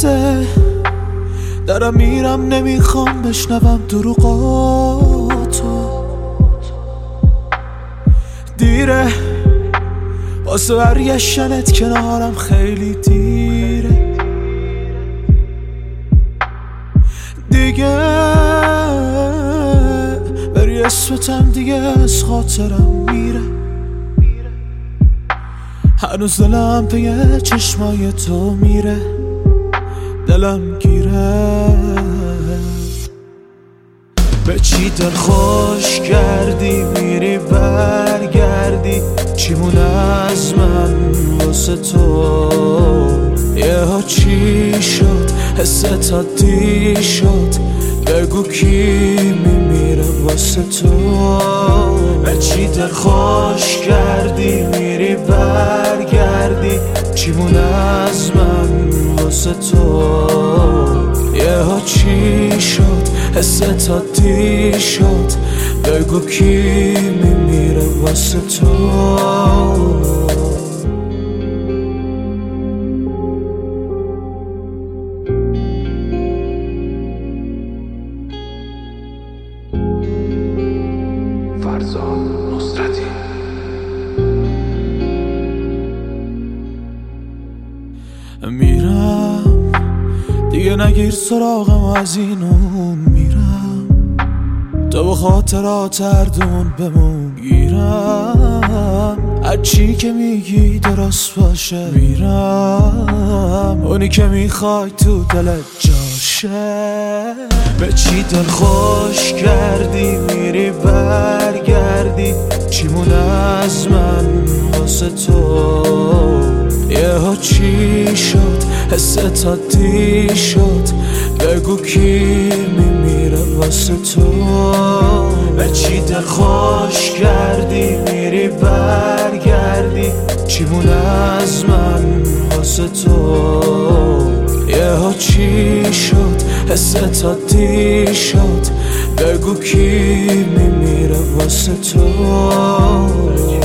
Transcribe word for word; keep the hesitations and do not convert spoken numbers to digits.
بسه دارم میرم، نمیخوام بشنوم دروغاتو. دیره واسه برگشتنت کنارم، خیلی دیره دیگه. بری اسمتم دیگه از خاطرم میره. هنوز دلم پی چشمای تو میره، دلم گیره. به چی دل خوش کردی میری برگردی، چیمونه از من واسه تو؟ یه ها چی شد حست عادی شد، بگو کی میمیره واسه تو؟ به چی دل خوش کردی میری برگردی، چیمونه از من واسه تو؟ یه ها چی شد حست عادی شد، بگو کی میمیره واسه تو؟ فرزاد نصرتی. میرم دیگه نگیر سراغم، از این اون میرم، تو به خاطرات هردومون بمون. گیرم از چی که میگی درست باشه، میرم اونی که میخوای تو دلت جاشه. به چی دل خوش کردی میری برگردی، چیمونه از من واسه تو؟ یه ها چی شد حست عادی شد، بگو کی میمیره واسه تو؟ به چی دل خوش کردی میری برگردی، چیمونه از من واسه تو؟ یه ها چی شد حست عادی شد، بگو کی میمیره واسه تو؟